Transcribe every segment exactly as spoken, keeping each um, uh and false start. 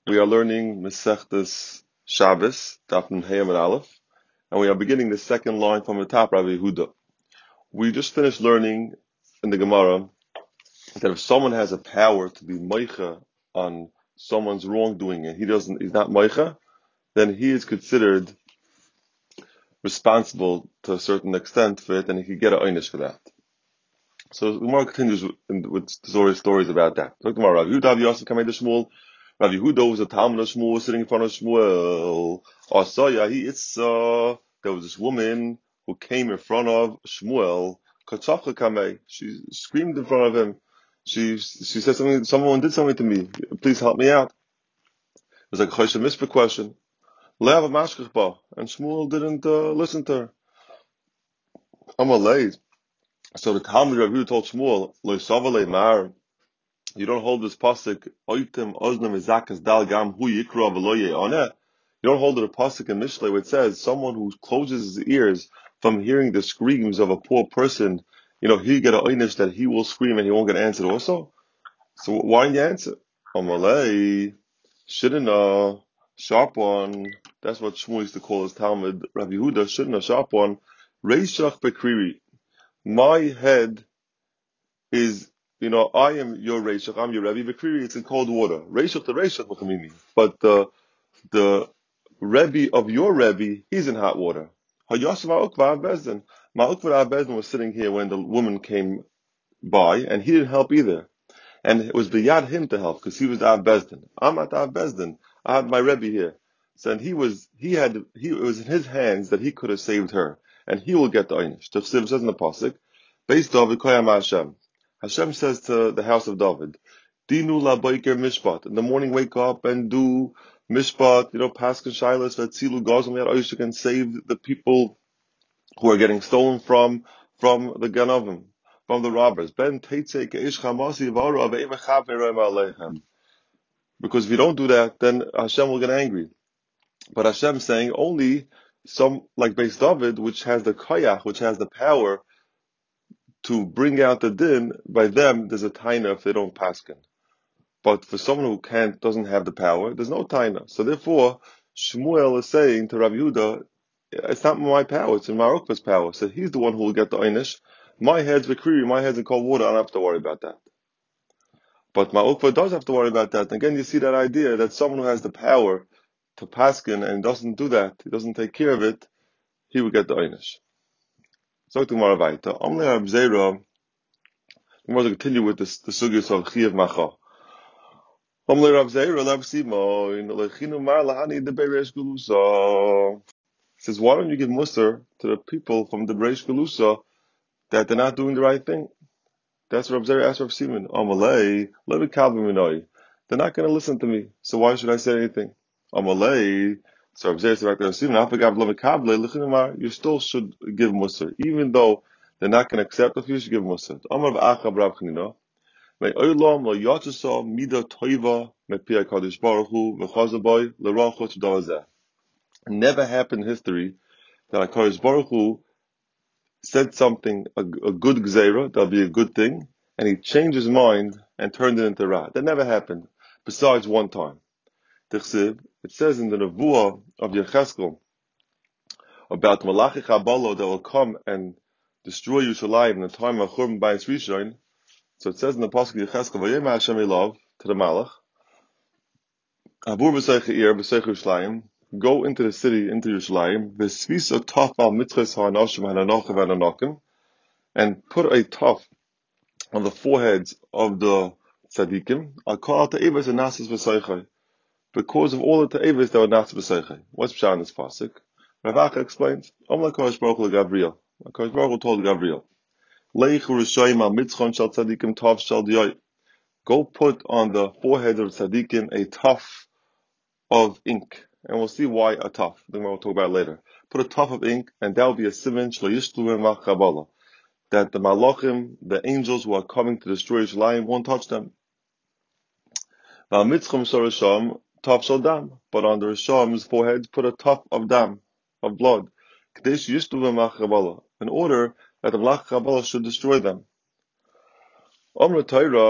We are learning Masechtas Shabbos, Daf Nun Hey Amud Aleph, and we are beginning the second line from the top, Rabbi Yehuda. We just finished learning in the Gemara that if someone has a power to be moicha on someone's wrongdoing and he doesn't, he's not moicha, then he is considered responsible to a certain extent for it, and he could get an einish for that. So the Gemara continues with, with stories, stories about that. Look, Gemara, Rabbi Yehuda Yosef Kamei Shmuel. Rabbi Yehuda was a Talmud of Shmuel sitting in front of Shmuel. Asaya, he it's uh there was this woman who came in front of Shmuel. Katzafcha Kamei. She screamed in front of him. She she said something. Someone did something to me. Please help me out. It was like a Choshe Mishpah question. Le'ava mashkach ba, and Shmuel didn't uh, listen to her. Amalei. So the Talmud Rabbi Yehuda told Shmuel, Lo savalei mar. You don't hold this pasuk, oitem oznam izakas dal gam hu yikra v'lo ye'oneh. You don't hold it a pasuk in Mishlei where it says someone who closes his ears from hearing the screams of a poor person, you know, he get a einish that he will scream and he won't get answered also. So why didn't you answer? Amalei, shidina, sharp one. That's what Shmuel used to call his Talmud. Rabbi Yehuda, shidina, sharp one. Reishach bekriri. My head is, you know, I am your Reishach, I'm your Rebbe. Bekriri, it's in cold water. Reishach the Reishach B'chamimi. But the the Rebbe of your Rebbe, he's in hot water. Hayash Ma'ukva Bezdin. Ma'ukva Bezdin was sitting here when the woman came by, and he didn't help either. And it was beyond him to help, because he was Av Bezdin. I'm at Av Bezdin. I have my Rebbe here. So and he was, he had, he, it was in his hands that he could have saved her. And he will get the Einish. The Chsiv says in the Pasuk, based on V'koyam Hashem. Hashem says to the house of David, Dinu la boiker mishpat. In the morning, wake up and do mishpat, you know, paskin shilas, vetzilu gazim yad oishik, and save the people who are getting stolen from, from the ganavim, from the robbers. Ben teitze keish chamasi v'ara ve'emechav ne'roim aleichem. Because if you don't do that, then Hashem will get angry. But Hashem is saying only some, like Beis David, which has the koyach, which has the power to bring out the din, by them there's a taina if they don't paskin. But for someone who can't, doesn't have the power, there's no taina. So therefore, Shmuel is saying to Rabbi Yehuda, it's not my power, it's in Marukva's power. So he's the one who will get the einish. My head's Vikri, my head's in cold water, I don't have to worry about that. But Marukva does have to worry about that. Again, you see that idea that someone who has the power to paskin and doesn't do that, he doesn't take care of it, he will get the einish. So to Maravaita, Omle Rab Zera, we want to continue with this, the sugyas of Chiyav Macha. Omle Rab Zera, Rab Simoin, Lechinu Mar Lahani de Beresh Gulusa. Says, why don't you give Musar to the people from the Beresh Gulusa that they're not doing the right thing? That's what Rab Zera asked Rab Simon. Amalei, let me Kalbiminoi. They're not going to listen to me, so why should I say anything? Amalei, so Rab Zera said back to Rab Simon, Afagav Lemi Kable, Lechinu Mar, you still should give Musar, even though they're not going to accept it, you should give Musar. Amar Achab Rab Chanina. Never happened in history that HaKadosh Baruch Hu said something, a, a good gzeira, that'll be a good thing, and he changed his mind and turned it into ra. That never happened, besides one time. It says in the Nevuah of Yecheskel about Malachi Chabalo that will come and destroy Yerushalayim in the time of Churban Bayis Rishon. So it says in the Pasuk Yecheskel, Vayema Hashem Elav, to the Malach, Habur b'seich ha'ir, b'seich Yerushalayim, go into the city, into Yerushalayim, v'svisa taf al mitzches ha'anoshim ha'nanochav ha'nanokim, and put a taf on the foreheads of the tzaddikim, al kol ta'eves and nasis b'seichai, because of all the ta'eves that were nasis b'seichai. What's Pshat in this Pasuk? Rav Acha explains, Om l'kodesh Baruch Hu Gabriel. HaKadosh Baruch Hu told Gabriel, Leich u'rishayim al mitzchon shal tzaddikim taf shal diyoy. Go put on the forehead of tzaddikim a tuf of ink, and we'll see why a tuf. Then we'll talk about it later. Put a tuf of ink, and that will be a siman shlo yishlu mimach kabbalah, that the malachim, the angels who are coming to destroy Yerushalayim, won't touch them. V'amitzchum shorasham tuf shal dam, but on the risham's foreheads put a tuf of dam, of blood, k'desh yishlu mimach kabbalah, in order that the malach kabbalah should destroy them. Omra Torah,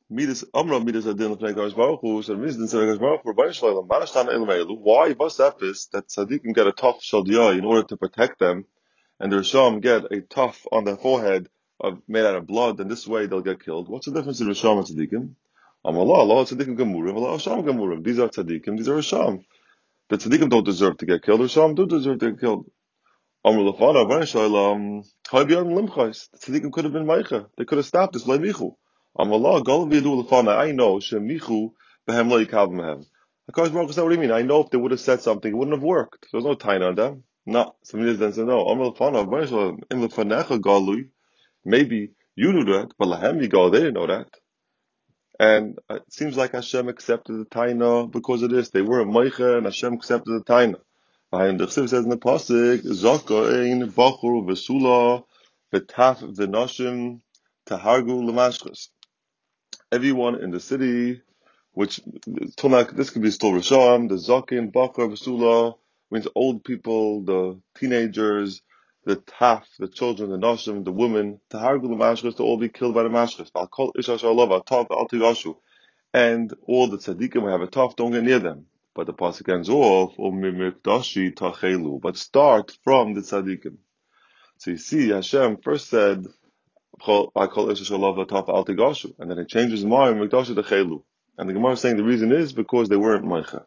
Midas Amra Midas Adin Lefnei Kadosh Baruch Hu. So the reason Kadosh Baruch Hu Rabbeinu Shalom Manashtan Elam Elu. Why? What's that is that tzaddikim get a tough shaldiyah in order to protect them, and the Risham get a tuff on their forehead of, made out of blood, and this way they'll get killed. What's the difference in Risham and tzaddikim? Amallah, Allah tzaddikim gemurim, Allah Risham gemurim. These are tzaddikim, these are Risham. The tzaddikim don't deserve to get killed. The Risham do deserve to get killed. Amr Lefana Rabbeinu Shalom Haybiyam Limchais. The tzaddikim could have been meicha. They could have stopped this. Lei michu. Amallah, Gol v'yidu Lefana. I know shemichu behem lo yikav mehem. HaKadosh Baruch Hu said, what do you mean? I know if they would have said something, it wouldn't have worked. There was no taina on them. No. Somebody then said, no. Amr Lefana Rabbeinu Shalom in Lefanecha Galui. Maybe you knew that, but Lahem you go, they didn't know that. And it seems like Hashem accepted the taina because of this. They weren't meicha, and Hashem accepted the taina. And the Chsiv says in the pasuk, Zokain Bachur Vesula Betaf V'Noshim Tahargu L'Mashchus. Everyone in the city, which till now this could be still Risham, the Zokain Bachur Vesula means old people, the teenagers, the Taf, the children, the Noshim, the women, Tahargu L'Mashchus, to all be killed by the Mashchus. I'll call Isha Shalova, Tav Al Tigashu. And all the tzaddikim will have a tough, don't get near them. But the pasuk ends off, but start from the tzaddikim. So you see, Hashem first said, I call Isha Shalava Taf Al Tigashu, and then it changes mind, Mikdashi Techelu. And the Gemara is saying the reason is because they weren't Meicha.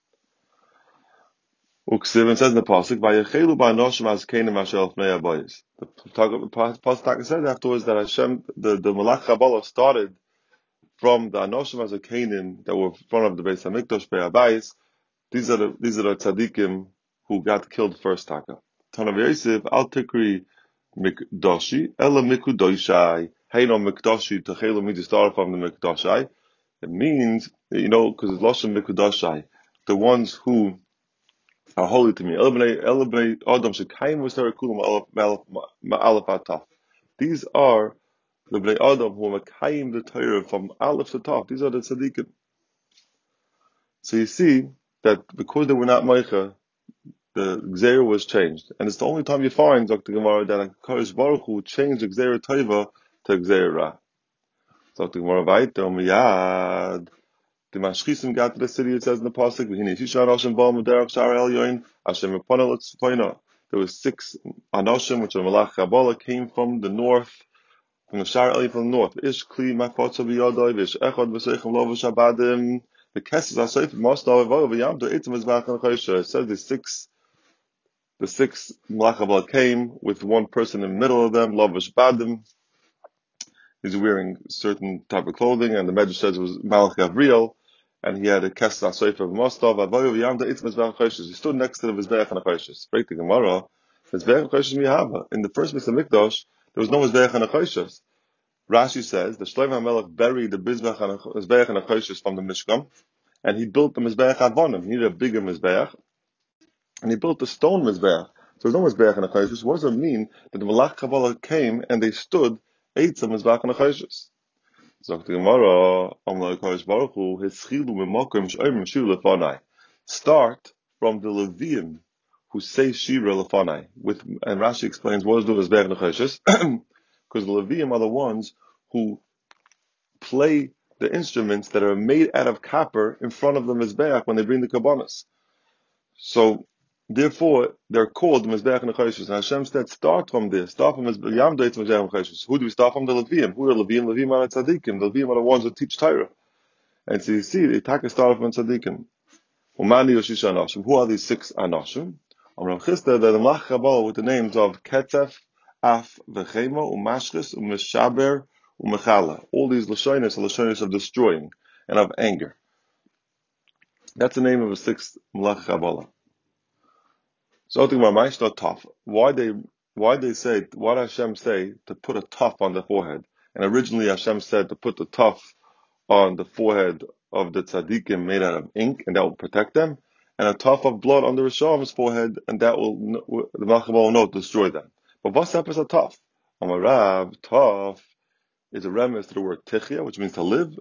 Uksiv says in the pasuk, Vayechelu ba'anoshim as Kenim Hashel Fnei Abayis. The pasuk says afterwards that Hashem, the, the Malach Kabbalah started from the Anoshim as a Canaan that were in front of the Beis Hamikdash Be'abayis. These are the these are the tzaddikim who got killed first. Taka Tanav Yosef Al Tikri Mikdashi Ela Mikudoshai. Hey no Mikdashi Techelu means to start from the Mikdashai. It means, you know, because it's Lashon Mikudoshai, the ones who are holy to me. Ela Bnei Adam Shekayim V'Sarei Kulam Ma'alef Ataf. These are the Bnei Adam who are Makayim the Torah from Aleph to Tav. These are the tzaddikim. So you see that because they were not Meicha, the Gzeir was changed. And it's the only time you find, Doctor Gemara, that HaKadosh Baruch Hu changed Gzeir Tova to Gzeir Ra. Doctor Gemara Vaita, Miyad. The Mashchisim got to the city, it says in the Pasuk, V'hini Shisha Anoshim Ba'al M'derech Sha'ar Elyoin, Hashem Epona L'Tzpoina. There were six Anoshim, which are Malach Kabbalah, came from the north, from the Shar Eli from the north. Ish Kli Makotza B'Yodai, Vish Echad V'Seichem Lo V'Shabadim. The Kesses Asayf Mosdav Evo V'Yam Do Eitzim Mizbach HaNechosha. It says the six, the six Malach Kabbalah came with one person in the middle of them, Lo V'Shabadim. He's wearing certain type of clothing, and the Medrash says it was Malach Gavriel, and he had a Kesses Asayf of Mosdav Evo V'Yam Do Eitzim Mizbach HaNechosha. He stood next to the Mizbach HaNechosha. Break the Gemara. Mizbach HaNechosha Mihava. In the first Mizbach HaMikdash, there was no Mizbach HaNechosha. Rashi says the Shlomo HaMelech buried the Mizbeach and HaChoshes from the Mishkan, and he built the Mizbeach Avonim. He needed a bigger Mizbeach, and he built the stone Mizbeach. So there's no Mizbeach and HaChoshes. What does it mean that the Malach Kabbalah came and they stood eight of Mizbeach and HaChoshes? Sagt the Gemara, Amar HaKadosh Baruch Hu, Hischilu B'Makom Sh'oimim Shira Lefanai. Start from the Leviim who say Shira Lefanai. With and Rashi explains what is the Mizbeach and HaChoshes, because the Leviim are the ones who play the instruments that are made out of copper in front of the Mizbeach when they bring the Kabbanas. So, therefore, they're called Mizbeach and Choshes. And Hashem said, start from this. Start from Mizbeach and Choshes. Who do we start from? The Leviim. Who are the Leviim? Leviim are the Tzaddikim. The Leviim are the ones who teach Torah. And so you see, they take a start from Tzaddikim. Umani Yoshisha Anoshim. Who are these six Anoshim? Amram Chista, they're the Malach Kabbalah with the names of Ketzef, Af, Vechema, Umashchis, Umeshaber, Umechala. All these Lashonis are Lashonis of destroying and of anger. That's the name of the sixth Malach Kabbalah. So I think my mind not tough. Why they why they say why did Hashem say to put a tuff on the forehead? And originally Hashem said to put the tuff on the forehead of the tzaddikim made out of ink, and that will protect them, and a tuff of blood on the Risham's forehead, and that will the Malach Kabbalah will not destroy them. But what's up is a tuff? Amarav, tuff is a reference to the word tichya, which means to live,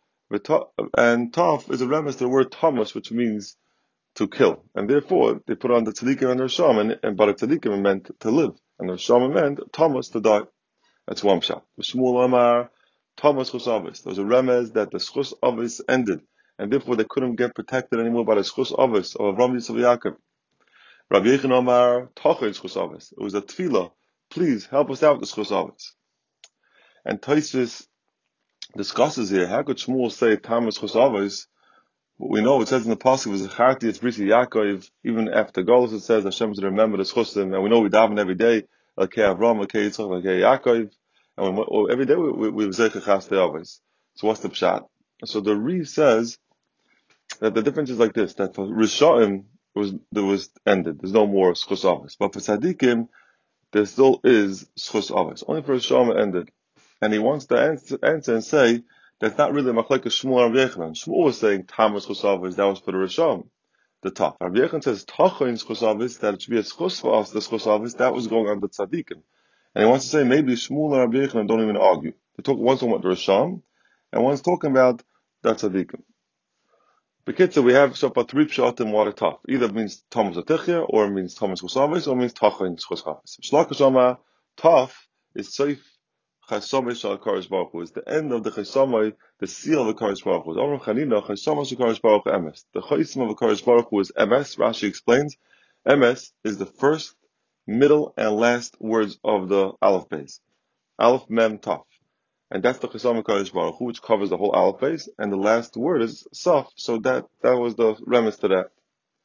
and taf is a reference to the word tamas, which means to kill. And therefore, they put on the tzaddikim and the Risham, and, and by the tzaddikim it meant to live, and the Risham meant tamas, to die. That's one shot. Shmuel Amar, Thomas Chus Avis. There was a remez that the Chus Avis ended, and therefore they couldn't get protected anymore by the Chus Avis of Avram Yitzchak Yaakov. Rabbi Yechon Omar Tachin Chus Avis. It was a tefillah. Please help us out with the Chus Avis. And Tosfos discusses here, how could Shmuel say Thomas Chus Avis? We know it says in the pasuk was Zacharti it's Brisi Yaakov. Even after Golus it says Hashem to remember the Chusim, and we know we daven every day. Lakei Avram, Lakei Yitzchak, Lakei Yaakov, and we, every day we we, we Zeicha Chaste Avis. So what's the pshat? So the Re says that the difference is like this: that for Rishaim was there was ended. There's no more Schus Avis, but for Tzadikim there still is Schus Avis. Only for Rishaim it ended, and he wants to answer, answer and say. That's not really Machlekes Shmuel and Rabbi Yochanan. Shmuel was saying Tamas Chusavis, that was for the Rishon, the top. Rabbi Yochanan says Tachin Chusavis, that it should be a Chus for us, the Chusavis, that was going on the Tzadikim. And he wants to say maybe Shmuel and Rabbi Yochanan don't even argue. They talk, one's talking about the Rishon, and one's talking about the Tzadikim. Bekitzer, we have so far three pshatim water top. Either it means Thomas Atichya, or it means Thomas Chusavis, or it means Tachin Chusavis. Shlaka Shama, Taf is Seif Chasomai Shal Kadosh Baruch Hu is the end of the Chasomai, the seal of the Kadosh Baruch Hu. Omar Chanina Chasomai Shal Kadosh Baruch Hu Emes. The Chaisim of the Kadosh Baruch Hu is Emes. Rashi explains, Emes is the first, middle, and last words of the Aleph base. Aleph Mem Taf, and that's the Chasomai Kadosh Baruch Hu, which covers the whole Aleph base. And the last word is Saf. So that that was the remes to that.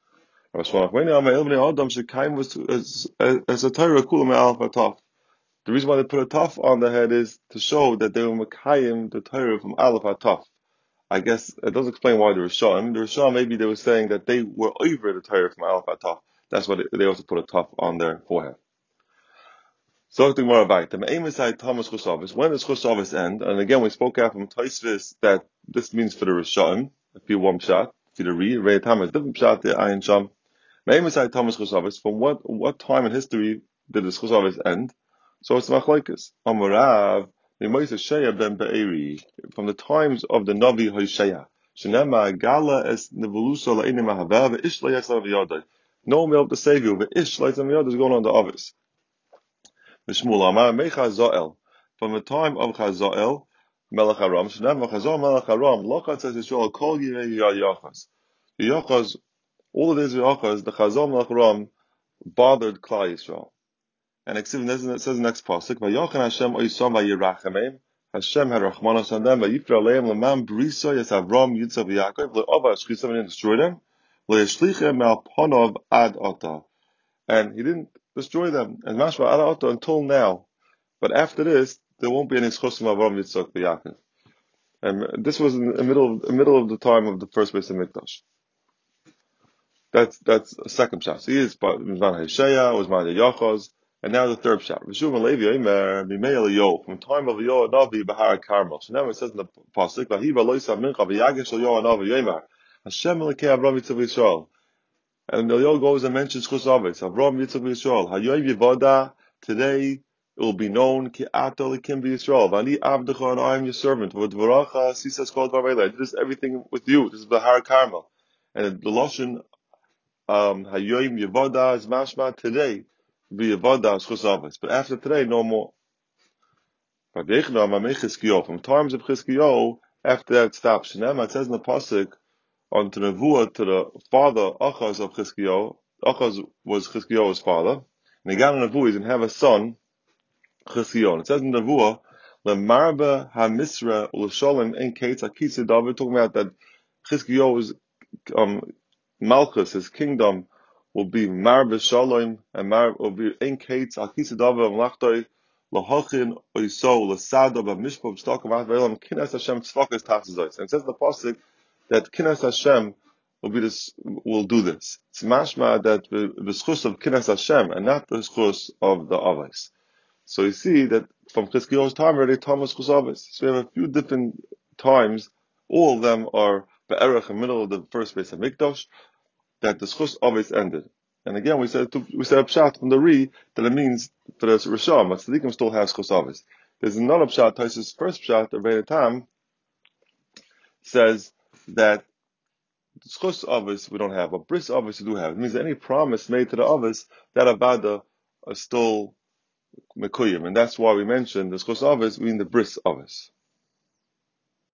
As a Torah Kulam Aleph Taf. The reason why they put a taf on the head is to show that they were Mekayim, the Torah from Aleph HaTaf. I guess it doesn't explain why the Rishon. The Rishon, maybe they were saying that they were over the Torah from Aleph HaTaf. That's why they, they also put a taf on their forehead. So, the more about the aim inside Thomas Chusavis. When does Chusavis end? And again, we spoke out from Tosfos that this means for the Rishon, if you one shot, for the Re, Re Thomas, different shot, the Ayin Sham. Aim inside Thomas Chusavis. From what, what time in history did this Chusavis end? So it's machlokes. Amarav Mimoisa Sheya ben Be'eri from the times of the Navi Hoshea. Shenema Gala es Nevolusa La'ini Mahavav Ishla Yasav Yodai. No one will be able to save you, but Ishla Yasav Yodai is going on the office. Mishmul Amar Mecha Zoel from the time of Chazael Melech Aram. Shenema Chazal Melech Aram. Lochat says Yisrael Kol Yirei Yachas. The Yachas, all of these Yachas, the Chazal Melech Aram bothered Klal Yisrael. And it says in the next pasuk, "Vayochan Hashem oisam vayirachamim." Hashem had rachmanos on them. Vayifra aleim lemam brisa yas Avram Yitzchak v'Yaakov le'ova shchisam and destroy them le'yishlichem al ponov ad ota. And he didn't destroy them and mashma ad ota until now. But after this, there won't be any schusim Avram Yitzchak v'Yaakov. And this was in the middle of the middle of the time of the first base of Mikdash. That's that's a second shot. So he is Mizman Hashaya, was Ma'ad Yachaz. And now the third shot. From the time of Yoah Navi Bahar Carmel. So now it says in the pasuk, "Vahiva loisa mincha v'yagish Yoah Navi Yemar Hashem Elokei Avram Yitzchak Yisrael." And the Yoah goes and mentions Chus Avis, Avram Yitzchak Yisrael. Hayoy Yivoda, today it will be known Ki Ata Elokim Yisrael. Vani Avdecha, and I am your servant. V'dvaracha Sisas Kol Dvarei. I did this everything with you. This is Bahar Carmel. And the Lashon um Hayoy Yivoda is mashma today. Be a Vada Chusavis. But after today, no more. From times of Chizkiyo, after that it stops. Shnema, it says in the pasuk on to Nevuah, to the father Achaz of Chizkiyo. Achaz was Chizkiyo's father. And he got a Nevuah, he's going to have a son, Chizkiyo. It says in Nevuah, Lemarba HaMisra U'Sholem En Kates Akisa David, talking about that Chizkiyo's um, Malchus, his kingdom, will be Marbe Shalom, and Mar will be in Kates Akisadava Mlachtoi Lahochin Oiso Lasada Bamishpov Stokamat Velam Kinas Hashem Tzvakas Tafsizois. And it says in the pasuk that Kinas Hashem will be this will do this. It's mashma that the schus of Kinas Hashem and not the schus of the Avos. So you see that from Chizkiyo's time already Thomas Chus Avos. So we have a few different times. All of them are Be'erach in the middle of the first base of Mikdash, that the schus always ended. And again, we said we said a pshat from the Re that it means for the Rishon, but Tzadikim still have schus always. There's another pshat, Taisus' first pshat, the Rebbe Tam, says that schus always we don't have, but bris always we do have. It means that any promise made to the always, that avada are still mekuyim, and that's why we mentioned the schus always, we mean the bris always.